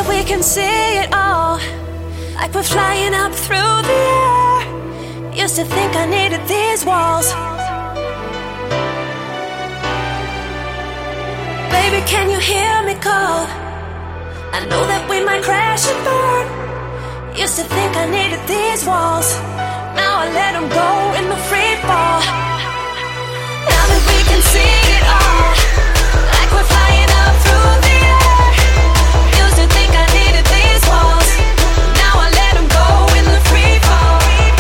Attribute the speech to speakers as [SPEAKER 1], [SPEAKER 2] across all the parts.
[SPEAKER 1] that we can see it all, like we're flying up through the air. Used to think I needed these walls. Baby, can you hear me call? I know that we might crash and burn. Used to think I needed these walls. Now I let them go in the free fall. Now that we can see it all, like we're flying up through the air. Used to think I needed these walls. Now I let them go in the free fall.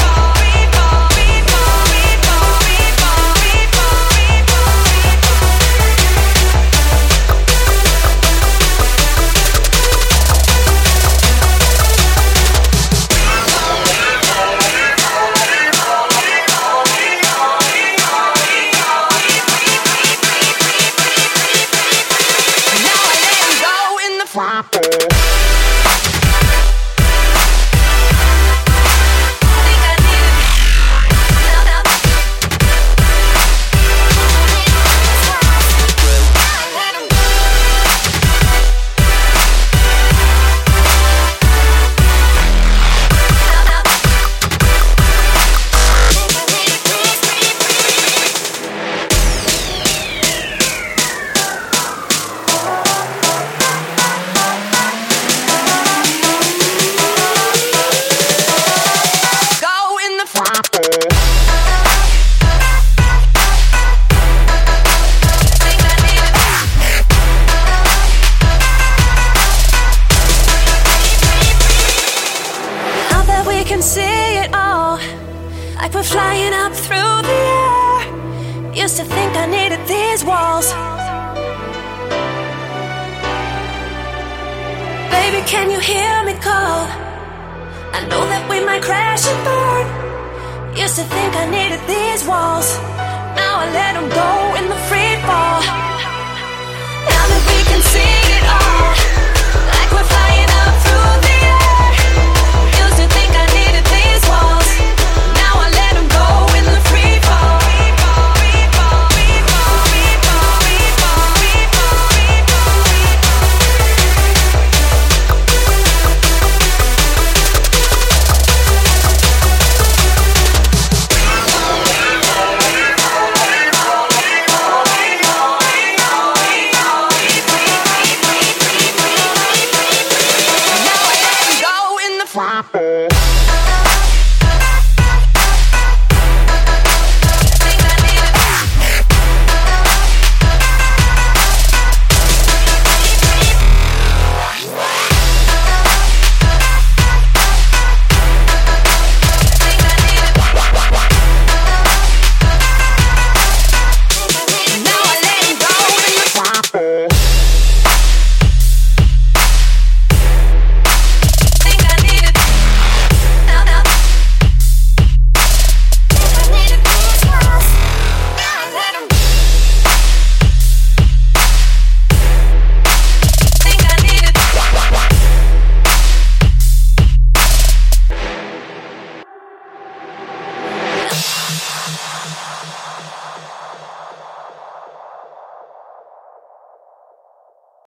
[SPEAKER 1] Like we're flying up through the air. Used to think I needed these walls. Baby, can you hear me call? I know that we might crash and burn. Used to think I needed these walls. Now I let them go in the free fall.